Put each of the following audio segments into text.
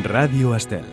Ràdio Estel.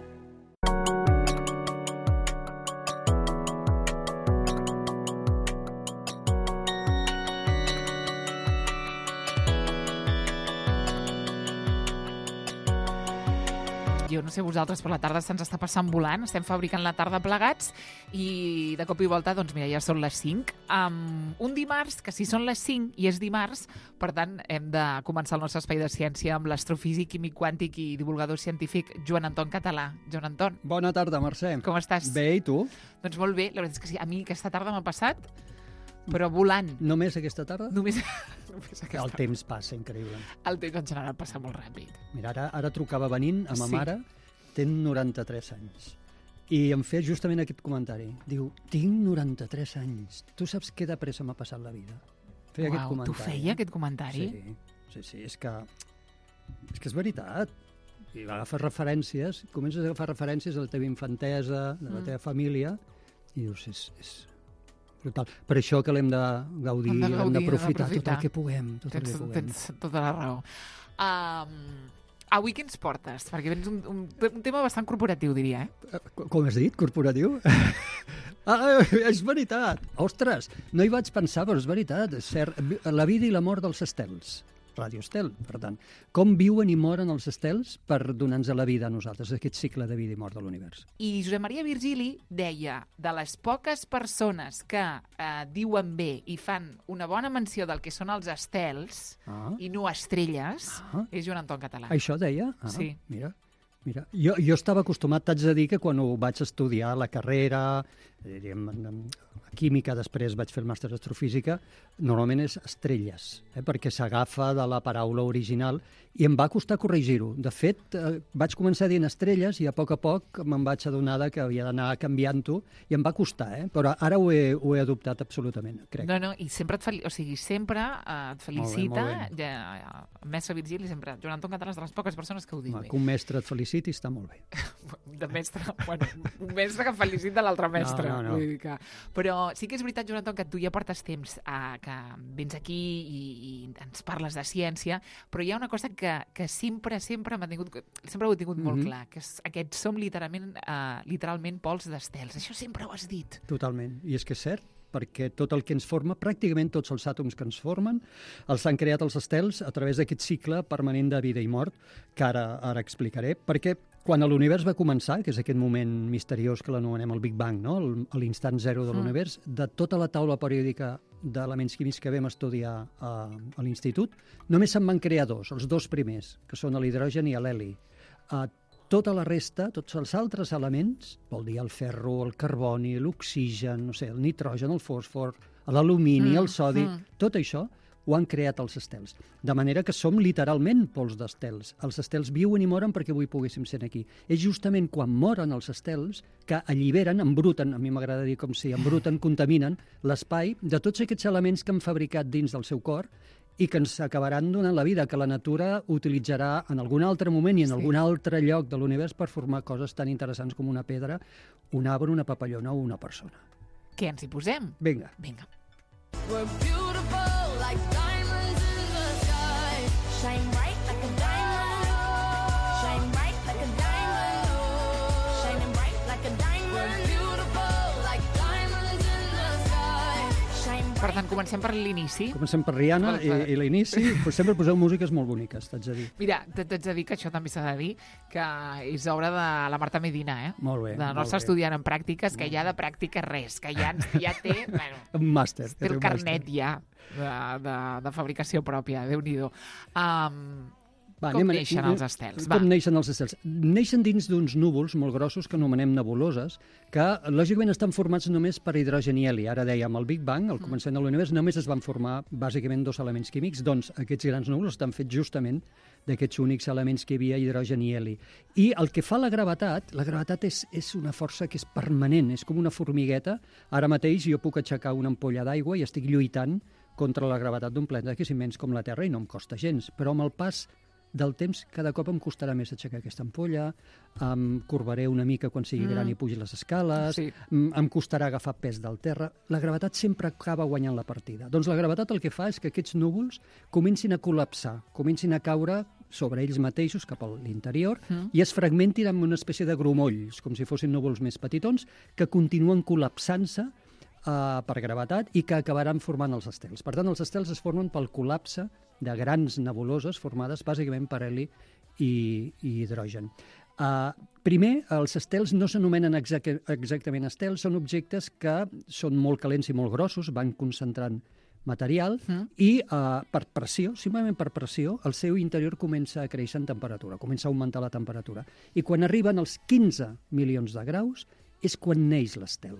Jo no sé vosaltres, però la tarda se'ns està passant volant, estem fabricant la tarda plegats i de cop i volta, doncs mira, ja són les 5. Un dimarts, que si són les 5 i és dimarts, per tant, hem de començar el nostre espai de ciència amb l'astrofísic, químic quàntic i divulgador científic Joan Anton Català. Joan Anton. Bona tarda, Mercè. Com estàs? Bé, i tu? Doncs molt bé, la veritat és que sí, a mi aquesta tarda m'ha passat, però volant. Només aquesta tarda? Només aquesta El temps passa, increïble. El temps en general passa molt ràpid. Mira, ara trucava venint a ma mare, té 93 anys, i em feia justament aquest comentari. Diu, tinc 93 anys, tu saps què de pressa m'ha passat la vida? Feia aquest comentari. Tu feia aquest comentari? Sí, és que és veritat. I agafes referències, comences a agafar referències de la teva infantesa, de la teva família, i dius, és brutal. Per això que l'hem de gaudir, hem d'aprofitar tot el que puguem. Tens tota la raó. Avui què ens portes? Perquè vens un tema bastant corporatiu, diria, eh? Com has dit? Corporatiu? És veritat! Ostres, no hi vaig pensar, però és veritat. És cert. La vida i la mort dels estels. Ràdio Estel, per tant. Com viuen i moren els estels per donar-nos la vida a nosaltres, aquest cicle de vida i mort de l'univers. I Josep Maria Virgili deia, de les poques persones que diuen bé i fan una bona menció del que són els estels i no estrelles, és Joan Anton Català. Això deia? Sí. Mira. Jo estava acostumat, t'haig de dir que quan ho vaig estudiar a la carrera, química, després vaig fer el màster d'astrofísica, normalment és estrelles, perquè s'agafa de la paraula original i em va costar corregir-ho. De fet, vaig començar dient estrelles i a poc me'n vaig adonar que havia d'anar canviant-ho i em va costar, però ara ho he adoptat absolutament, crec. No, i sempre et felicita, el mestre Virgili sempre, Joan Anton Català és de les poques persones que ho diu bé. Que un mestre et feliciti està molt bé. De mestre, un mestre que felicita l'altre mestre. No. Vull dir que... Però sí que és veritat, Joan Anton, que tu ja portes temps que vens aquí i ens parles de ciència, però hi ha una cosa que sempre ho he tingut molt clar, que és aquests som literalment pols d'estels. Això sempre ho has dit. Totalment. I és que és cert, perquè tot el que ens forma, pràcticament tots els àtoms que ens formen, els han creat els estels a través d'aquest cicle permanent de vida i mort, que ara explicaré, perquè quan l'univers va començar, que és aquest moment misteriós que l'anomenem el Big Bang, no? L'instant zero de l'univers, de tota la taula periòdica d'elements químics que vam estudiar a l'institut, només se'n van crear dos, els dos primers, que són l'hidrogen i l'heli. Tota la resta, tots els altres elements, vol dir el ferro, el carboni, l'oxigen, no sé, el nitrogen, el fòsfor, l'alumini, el sodi, tot això ho han creat els estels. De manera que som literalment pols d'estels. Els estels viuen i moren perquè avui poguéssim ser aquí. És justament quan moren els estels que alliberen, embruten, a mi m'agrada dir com si embruten, contaminen l'espai de tots aquests elements que han fabricat dins del seu cor i que ens acabaran donant la vida, que la natura utilitzarà en algun altre moment i en algun altre lloc de l'univers per formar coses tan interessants com una pedra, un arbre, una papallona o una persona. Què ens hi posem? Vinga. We're beautiful like diamonds in the sky. Shine bright like a diamond. Shine bright like a diamond. Shining bright like a diamond. We're beautiful like diamonds in the sky. Shine bright. Per tant, comencem per l'inici. Comencem per Rihanna i l'inici, però sempre poseu músiques molt boniques, t'haig de dir. Mira, t'haig de dir que això també s'ha de dir, que és obra de la Marta Medina, Molt bé. de la nostra estudiant en pràctiques, que ja de pràctica res, que ja té, Un màster. té el carnet ja de fabricació pròpia, Déu-n'hi-do. Com neixen els estels? Com neixen els estels? Neixen dins d'uns núvols molt grossos que anomenem nebuloses, que lògicament estan formats només per hidrogen i heli. Ara dèiem, el Big Bang, al començament de l'univers, només es van formar bàsicament dos elements químics, doncs aquests grans núvols estan fets justament d'aquests únics elements que hi havia, hidrogen i heli. I el que fa la gravetat és una força que és permanent, és com una formigueta. Ara mateix jo puc aixecar una ampolla d'aigua i estic lluitant contra la gravetat d'un planeta que és immens com la Terra i no em costa gens, però amb el pas del temps cada cop em costarà més aixecar aquesta ampolla, em corbaré una mica quan sigui gran i pugi les escales, Sí. em costarà agafar pes del terra. La gravetat sempre acaba guanyant la partida. Doncs la gravetat el que fa és que aquests núvols comencin a col·lapsar, comencin a caure sobre ells mateixos cap a l'interior i es fragmentin en una espècie de grumolls, com si fossin núvols més petitons, que continuen col·lapsant-se per gravetat i que acabaran formant els estels. Per tant, els estels es formen pel col·lapse de grans nebuloses formades bàsicament per heli i hidrogen. Primer, els estels no s'anomenen exactament estels, són objectes que són molt calents i molt grossos, van concentrant material i per pressió, simplement per pressió, el seu interior comença a créixer en temperatura, comença a augmentar la temperatura. I quan arriben als 15 milions de graus és quan neix l'estel.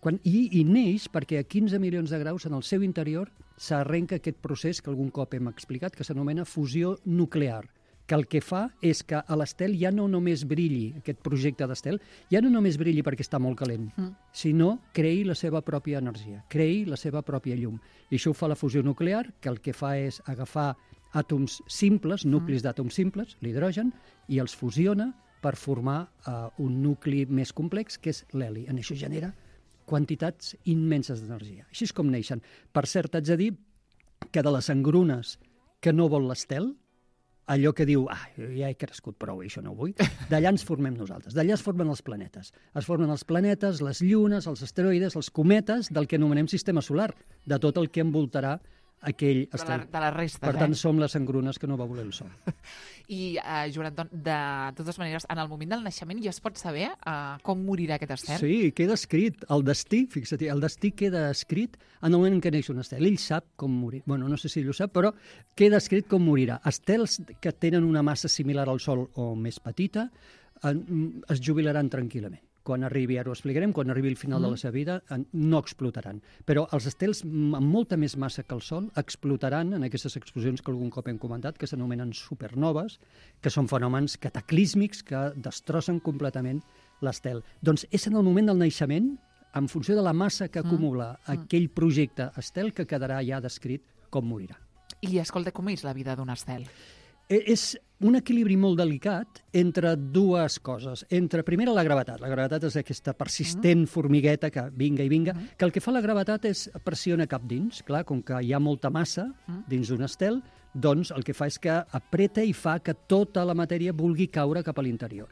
I neix perquè a 15 milions de graus en el seu interior s'arrenca aquest procés que algun cop hem explicat, que s'anomena fusió nuclear, que el que fa és que a l'estel ja no només brilli, aquest projecte d'estel, ja no només brilli perquè està molt calent, sinó creï la seva pròpia energia, creï la seva pròpia llum. I això ho fa la fusió nuclear, que el que fa és agafar àtoms simples, nuclis d'àtoms simples, l'hidrogen, i els fusiona per formar un nucli més complex, que és l'heli. En això genera quantitats immenses d'energia. Així és com neixen. Per cert, haig de dir que de les engrunes que no vol l'estel, allò que diu, ja he crescut prou, això no ho vull, d'allà ens formem nosaltres. D'allà es formen els planetes. Es formen els planetes, les llunes, els asteroides, els cometes, del que anomenem sistema solar, de tot el que envoltarà aquell estel. De les restes, Per tant, som les engrunes que no va voler el sol. I, Joan Anton, de totes maneres, en el moment del naixement ja es pot saber com morirà aquest estel? Sí, queda escrit. El destí, fixa't, el destí queda escrit en el moment en què neix un estel. Ell sap com morir. Bueno, no sé si ell ho sap, però queda escrit com morirà. Estels que tenen una massa similar al Sol o més petita es jubilaran tranquil·lament. Quan arribi, ara ho explicarem, quan arribi el final de la seva vida, no explotaran. Però els estels amb molta més massa que el Sol explotaran en aquestes explosions que algun cop hem comentat, que s'anomenen supernoves, que són fenòmens cataclísmics que destrossen completament l'estel. Doncs és en el moment del naixement, en funció de la massa que acumula aquell projecte estel, que quedarà ja descrit com morirà. I escolta, com és la vida d'un estel? És un equilibri molt delicat entre dues coses. Entre, primera, la gravetat. La gravetat és aquesta persistent formigueta que vinga i vinga, que el que fa la gravetat és pressiona cap dins. Clar, com que hi ha molta massa dins d'un estel, doncs el que fa és que apreta i fa que tota la matèria vulgui caure cap a l'interior.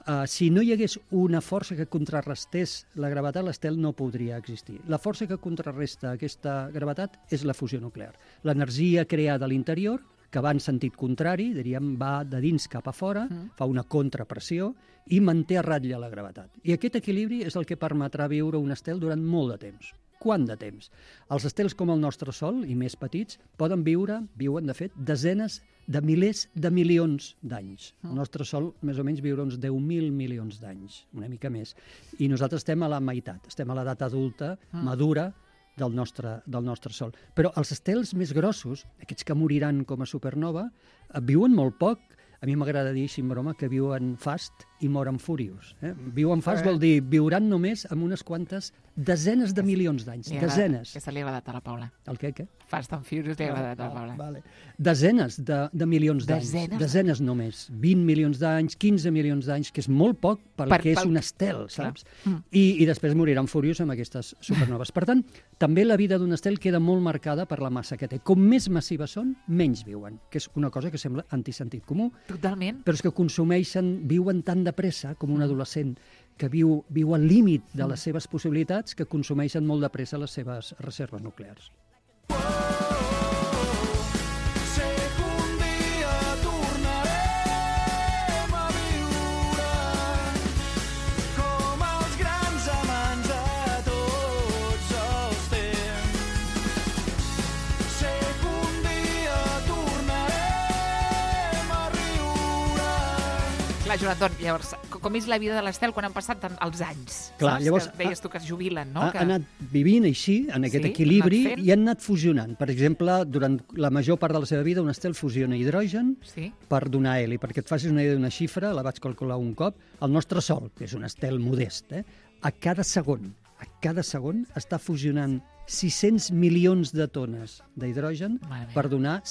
Si no hi hagués una força que contrarrestés la gravetat, l'estel no podria existir. La força que contrarresta aquesta gravetat és la fusió nuclear. L'energia creada a l'interior, que va en sentit contrari, diríem, va de dins cap a fora, fa una contrapressió i manté a ratlla la gravetat. I aquest equilibri és el que permetrà viure un estel durant molt de temps. Quant de temps? Els estels com el nostre Sol, i més petits, viuen, de fet, desenes de milers de milions d'anys. El nostre Sol, més o menys, viurà uns 10.000 milions d'anys, una mica més. I nosaltres estem a la meitat, estem a l'edat adulta, madura, del nostre Sol. Però els estels més grossos, aquests que moriran com a supernova, viuen molt poc. A mi m'agrada dir, així en broma, que viuen fast i moren furious. Viuen fast vol dir viuran només amb unes quantes desenes de milions d'anys. Desenes. Aquesta li ha agradat a la Paula. El què? Fast and Furious li ha agradat a la Paula. Vale. Desenes de milions d'anys. Desenes només. 20 milions d'anys, 15 milions d'anys, que és molt poc pel que és un estel, saps? I després moriran furious amb aquestes supernoves. Per tant, també la vida d'un estel queda molt marcada per la massa que té. Com més massives són, menys viuen, que és una cosa que sembla antisentit comú. Totalment. Però és que viuen tan de pressa com un adolescent que viu al límit de les seves possibilitats, que consumeixen molt de pressa les seves reserves nuclears. Clar, Joan Anton, llavors, com és la vida de l'estel quan han passat els anys? Clar, llavors, que deies tu que es jubilen, no? Ha anat vivint així, en aquest equilibri, i han anat fusionant. Per exemple, durant la major part de la seva vida, un estel fusiona hidrogen per donar heli. Perquè et facis una idea d'una xifra, la vaig calcular un cop, el nostre Sol, que és un estel modest, a cada segon està fusionant 600 milions de tones d'hidrogen Mare meva. per donar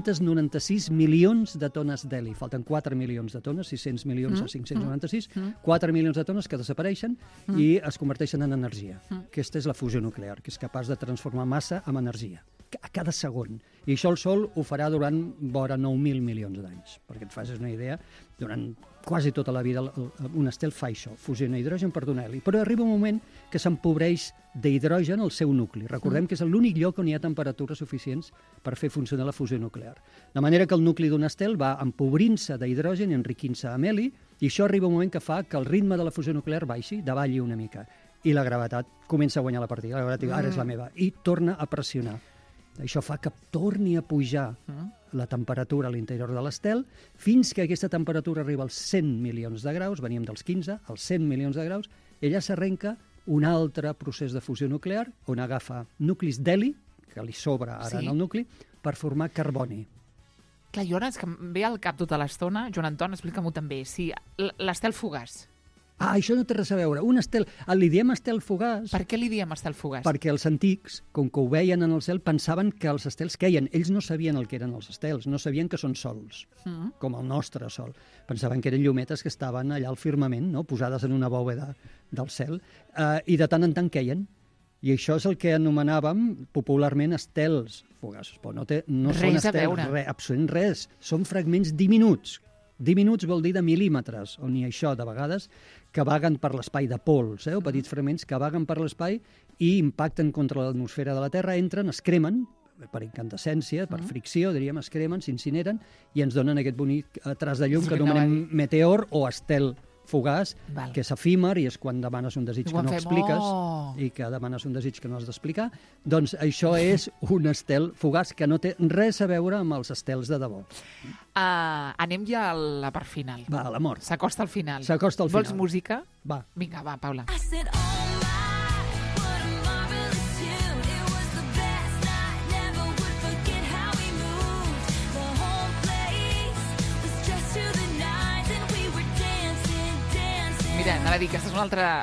596 milions de tones d'heli. Falten 4 milions de tones, 600 milions a 596, 4 milions de tones que desapareixen i es converteixen en energia. Aquesta és la fusió nuclear, que és capaç de transformar massa en energia a cada segon. I això el Sol ho farà durant vora 9.000 milions d'anys. Perquè et facis una idea, durant quasi tota la vida un estel fa això, fusiona hidrogen per donar heli. Però arriba un moment que s'empobreix d'hidrogen al seu nucli. Recordem que és l'únic lloc on hi ha temperatures suficients per fer funcionar la fusió nuclear. De manera que el nucli d'un estel va empobrint-se d'hidrogen i enriquint-se amb heli, i això arriba un moment que fa que el ritme de la fusió nuclear baixi, davalli una mica, i la gravetat comença a guanyar la partida. La gravetat diu, ara és la meva, i torna a pressionar. Això fa que torni a pujar la temperatura a l'interior de l'estel fins que aquesta temperatura arriba als 100 milions de graus, veníem dels 15 als 100 milions de graus, i allà s'arrenca un altre procés de fusió nuclear on agafa nuclis d'heli, que li sobra ara Sí. en el nucli, per formar carboni. Clar, jo ara és que em ve al cap tota l'estona, Joan Anton, explica-m'ho també, sí, l'estel fugaç. Ah, això no té res a veure. Un estel, li diem estel fugaç Per què li diem estel fugaç? perquè els antics, com que ho veien en el cel, pensaven que els estels queien. Ells no sabien el que eren els estels, no sabien que són sols, com el nostre sol. Pensaven que eren llumetes que estaven allà al firmament, no? Posades en una bòveda del cel, i de tant en tant queien. I això és el que anomenàvem popularment estels fugaços. Però no són Res a estels, veure. absolutament res. Són fragments diminuts. Diminuts vol dir de mil·límetres, on hi ha això, de vegades, que vaguen per l'espai de pols, o petits fragments que vaguen per l'espai i impacten contra l'atmosfera de la Terra, entren, es cremen, per incandescència, per fricció, diríem, es cremen, s'incineren i ens donen aquest bonic tras de llum És que el que anava a anomenem meteor o estel fugaç, Val. que és efímer i és quan demanes un desig I que quan no fem, expliques oh! i que demanes un desig que no has d'explicar. Doncs això és un estel fugaç que no té res a veure amb els estels de debò. Anem ja a la part final. Va, a la mort. S'acosta al final. S'acosta al Vols final. música? Va. Vinga, va, Paula. I said, oh my, what a marvelous tune. It was the best night, never would forget how we moved. The whole place was dressed to the nines and we were dancing, dancing. Mira, anava a dir que aquesta és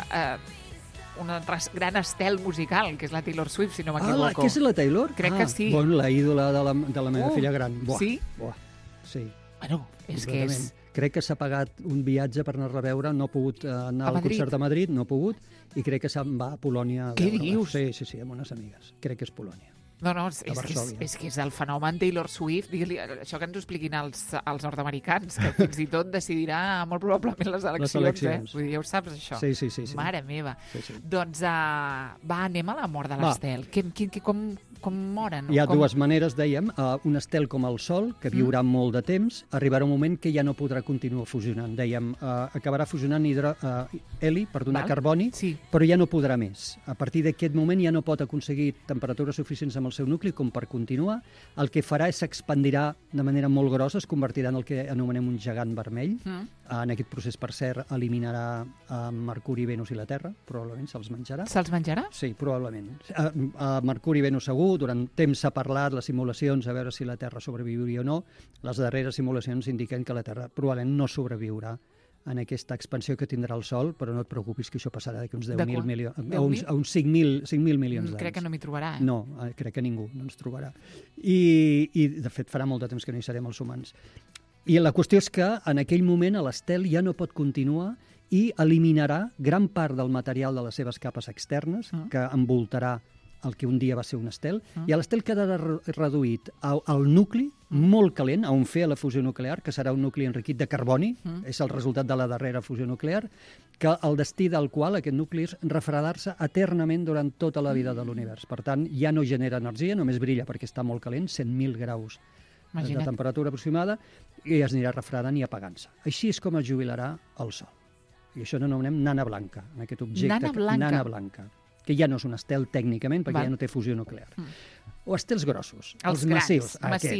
una altra gran estel musical, que és la Taylor Swift, si no m'equivoco. Què és la Taylor? Crec que sí. Bon, la ídola de la meva filla gran. Buah, sí? Buah, sí. Bueno, és que és... Completament. Crec que s'ha pagat un viatge per anar-la a veure, no ha pogut anar A al Madrid? concert a Madrid, no ha pogut, i crec que se'n va a Polònia. a Què veure-la. dius? Sí, amb unes amigues. Crec que és Polònia. No, és Varsòvia. que és el fenomen Taylor Swift, digue-li, això que ens ho expliquin els nord-americans, que fins i tot decidirà molt probablement les eleccions, eleccions. Vull dir, ja ho saps, això? Sí. Mare meva. Sí. Doncs, va, anem a la mort de Va. l'estel. Com moren? Hi ha com... dues maneres, dèiem. Un estel com el Sol, que viurà molt de temps, arribarà un moment que ja no podrà continuar fusionant. Dèiem, acabarà fusionant heli per donar Val. carboni, Sí. però ja no podrà més. A partir d'aquest moment ja no pot aconseguir temperatures suficients amb el seu nucli com per continuar. El que farà és s'expandirà de manera molt grossa, es convertirà en el que anomenem un gegant vermell. En aquest procés, per cert, eliminarà Mercuri, Venus i la Terra, probablement se'ls menjarà. Se'ls menjarà? Sí, probablement. A Mercuri i Venus segur, durant temps s'ha parlat, les simulacions, a veure si la Terra sobreviuria o no. Les darreres simulacions indiquen que la Terra probablement no sobreviurà en aquesta expansió que tindrà el Sol, però no et preocupis que això passarà d'aquí uns 10.000 milions, a uns 5.000 milions d'anys. Crec que no m'hi trobarà. No, crec que ningú no ens trobarà. I, de fet, farà molt de temps que no hi serem els humans. I la qüestió és que en aquell moment l'estel ja no pot continuar i eliminarà gran part del material de les seves capes externes, que envoltarà el que un dia va ser un estel, i l'estel quedarà reduït al nucli, molt calent, a on fer la fusió nuclear, que serà un nucli enriquit de carboni, és el resultat de la darrera fusió nuclear, que el destí del qual, aquest nucli, és refredar-se eternament durant tota la vida de l'univers. Per tant, ja no genera energia, només brilla perquè està molt calent, 100.000 graus de temperatura aproximada, i es anirà refredant i apagant-se. Així és com es jubilarà el Sol. I això n'anomenem nana blanca, en aquest objecte. Nana blanca, que ja no és un estel tècnicament, perquè ja no té fusió nuclear. O estels grossos, els massius.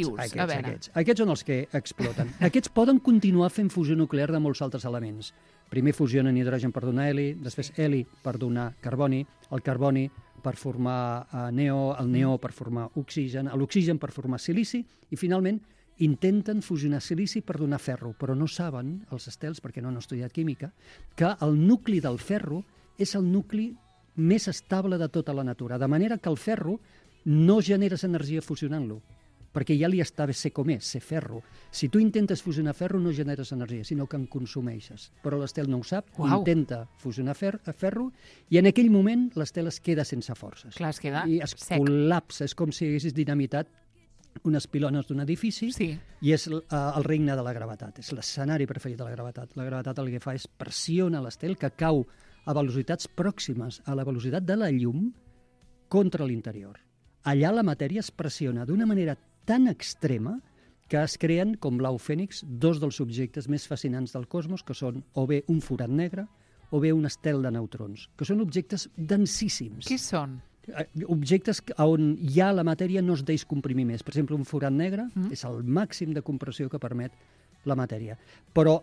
Aquests són els que exploten. Aquests poden continuar fent fusió nuclear de molts altres elements. Primer fusionen hidrogen per donar heli, després heli per donar carboni, el carboni per formar neó, el neó per formar oxigen, l'oxigen per formar silici, i finalment intenten fusionar silici per donar ferro, però no saben, els estels, perquè no han estudiat química, que el nucli del ferro és el nucli més estable de tota la natura, de manera que el ferro no generes energia fusionant-lo, perquè ja li està bé ser com és, ser ferro. Si tu intentes fusionar ferro, no generes energia, sinó que en consumeixes. Però l'estel no ho sap, intenta fusionar ferro, i en aquell moment l'estel es queda sense forces. Clar, es queda I es sec. col·lapsa, és com si haguessis dinamitat unes pilones d'un edifici, Sí. i és el regne de la gravetat, és l'escenari preferit de la gravetat. La gravetat el que fa és pressiona l'estel, que cau a velocitats pròximes a la velocitat de la llum contra l'interior. Allà la matèria es pressiona d'una manera tan extrema que es creen, com l'au fènix, dos dels objectes més fascinants del cosmos, que són o bé un forat negre o bé un estel de neutrons, que són objectes densíssims. Qui són? Objectes on ja la matèria no es deix comprimir més. Per exemple, un forat negre és el màxim de compressió que permet la matèria. Però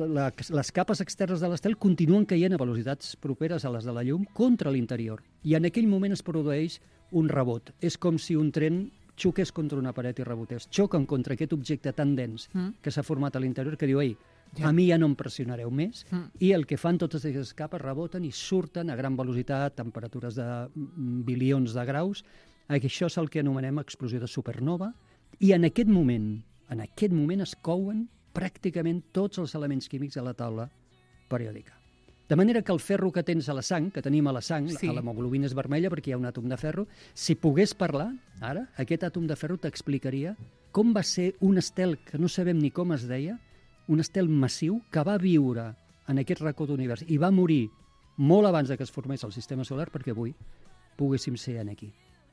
les capes externes de l'estel continuen caient a velocitats properes a les de la llum contra l'interior. I en aquell moment es produeix un rebot. És com si un tren xoqués contra una paret i rebotés. Xoquen contra aquest objecte tan dens que s'ha format a l'interior que diu, ei, a mi ja no em pressionareu més, i el que fan totes aquestes capes reboten i surten a gran velocitat, temperatures de bilions de graus. Això és el que anomenem explosió de supernova, i en aquest moment es couen pràcticament tots els elements químics de la taula periòdica. De manera que el ferro que tens a la sang, que tenim a la sang, Sí. l'hemoglobina és vermella perquè hi ha un àtom de ferro, si pogués parlar, ara, aquest àtom de ferro t'explicaria com va ser un estel que no sabem ni com es deia, un estel massiu que va viure en aquest racó d'univers i va morir molt abans de que es formés el sistema solar perquè avui poguéssim ser aquí.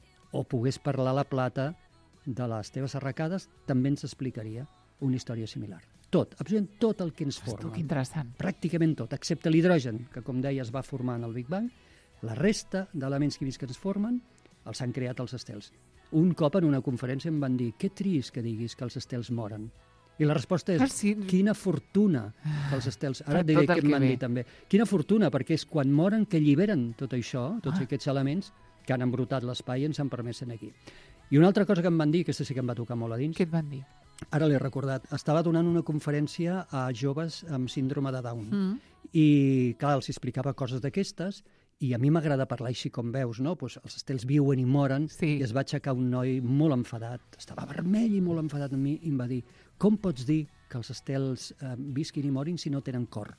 O pogués parlar la plata de les teves arracades, també ens explicaria una història similar. Tot, absolutament tot el que ens forma. Que interessant. Pràcticament tot, excepte l'hidrogen, que com deia es va formar en el Big Bang, la resta d'elements químics que ens formen els han creat els estels. Un cop en una conferència em van dir, que trist que diguis que els estels moren. I la resposta és, Sí. quina fortuna que els estels... Ara Per et diré tot el què em van que dir ve. també. Quina fortuna, perquè és quan moren que alliberen tot això, tots aquests elements que han embrutat l'espai i ens han permès ser aquí. I una altra cosa que em van dir, aquesta sí que em va tocar molt a dins, Què et van dir? ara l'he recordat, estava donant una conferència a joves amb síndrome de Down i, clar, els explicava coses d'aquestes i a mi m'agrada parlar així com veus, no? Pues els estels viuen i moren, Sí. i es va aixecar un noi molt enfadat, estava vermell i molt enfadat amb mi, i em va dir, com pots dir que els estels visquin i morin si no tenen cor?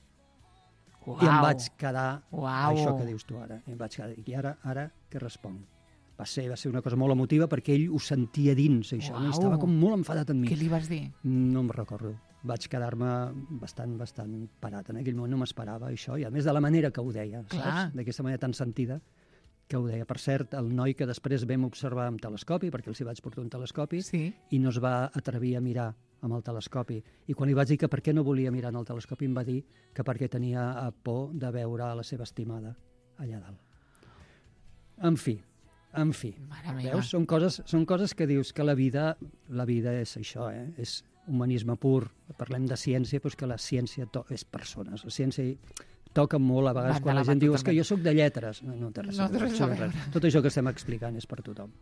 I em vaig quedar, Uau. això que dius tu ara, em vaig quedar, i ara què responc? Va ser una cosa molt emotiva perquè ell ho sentia dins, això, no? I estava com molt enfadat amb mi. Què li vas dir? No me'n recordo. Vaig quedar-me bastant parat. En aquell moment no m'esperava això, i a més de la manera que ho deia, Clar. saps? D'aquesta manera tan sentida que ho deia. Per cert, el noi que després vam observar amb telescopi, perquè els hi vaig portar un telescopi, Sí. i no es va atrevir a mirar amb el telescopi. I quan li vaig dir que per què no volia mirar en el telescopi, em va dir que perquè tenia por de veure a la seva estimada allà dalt. En fi, Mare meva. veus? Són coses que dius que la vida és això, és humanisme pur. Parlem de ciència, però és que la ciència és persones. La ciència toca molt a vegades Van de quan la la gent mà diu és que totalment. jo sóc de lletres. No té res a No té veure, res a això veure. Tot això que estem explicant és per tothom.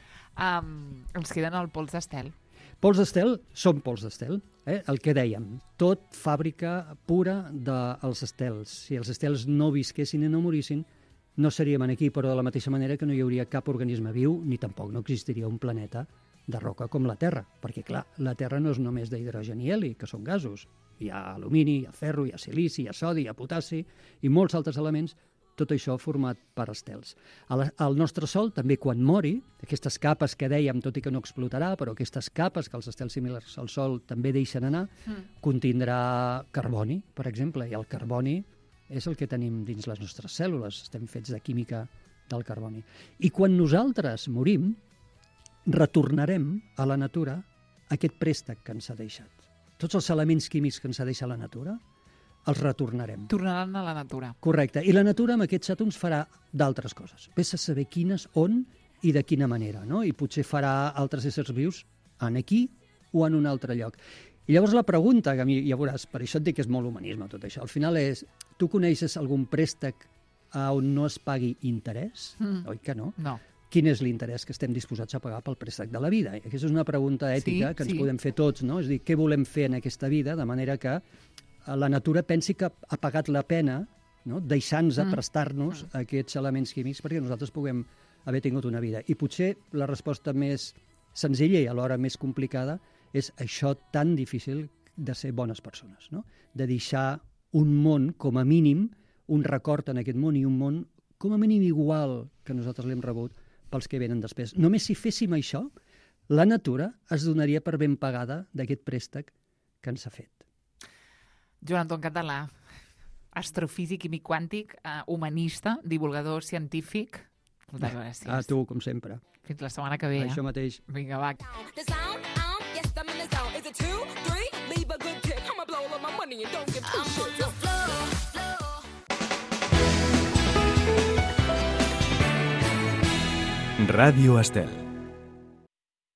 Ens queden el pols d'estel. Pols d'estel són pols d'estel, el que dèiem. Tot fàbrica pura dels estels. Si els estels no visquessin i no morissin, no seríem aquí, però de la mateixa manera que no hi hauria cap organisme viu, ni tampoc no existiria un planeta de roca com la Terra, perquè, clar, la Terra no és només d'hidrogen i heli, que són gasos. Hi ha alumini, hi ha ferro, hi ha silici, hi ha sodi, hi ha potassi, i molts altres elements, tot això format per estels. El nostre Sol, també quan mori, aquestes capes que dèiem, tot i que no explotarà, però aquestes capes que els estels similars al Sol també deixen anar, contindrà carboni, per exemple, i el carboni és el que tenim dins les nostres cèl·lules, estem fets de química del carboni. I quan nosaltres morim, retornarem a la natura aquest préstec que ens ha deixat. Tots els elements químics que ens ha deixat la natura, els retornarem. Tornaran a la natura. Correcte. I la natura amb aquests àtoms farà d'altres coses. Ves a saber quines, on i de quina manera, no? I potser farà altres éssers vius en aquí o en un altre lloc. I llavors la pregunta, que a mi, ja veuràs, per això et dic que és molt humanisme tot això, al final és, tu coneixes algun préstec on no es pagui interès? Oi que no? No. Quin és l'interès que estem disposats a pagar pel préstec de la vida? I aquesta és una pregunta ètica que ens podem fer tots, no? És a dir, què volem fer en aquesta vida, de manera que la natura pensi que ha pagat la pena no? Deixant-nos prestar-nos aquests elements químics perquè nosaltres puguem haver tingut una vida. I potser la resposta més senzilla i alhora més complicada és això tan difícil de ser bones persones, no? De deixar un món, com a mínim, un record en aquest món i un món com a mínim igual que nosaltres l'hem rebut pels que venen després. Només si féssim això, la natura es donaria per ben pagada d'aquest préstec que ens ha fet. Joan Anton Català, astrofísic, químic quàntic, humanista, divulgador científic. Moltes gràcies. A tu, com sempre. Fins la setmana que ve. Això mateix. Vinga, va. The sound, yes, I'm in the zone. Is it 2, 3? Leave a good tip. I'ma blow all of my money and don't give two shits. I'm on the floor. Radio Estel.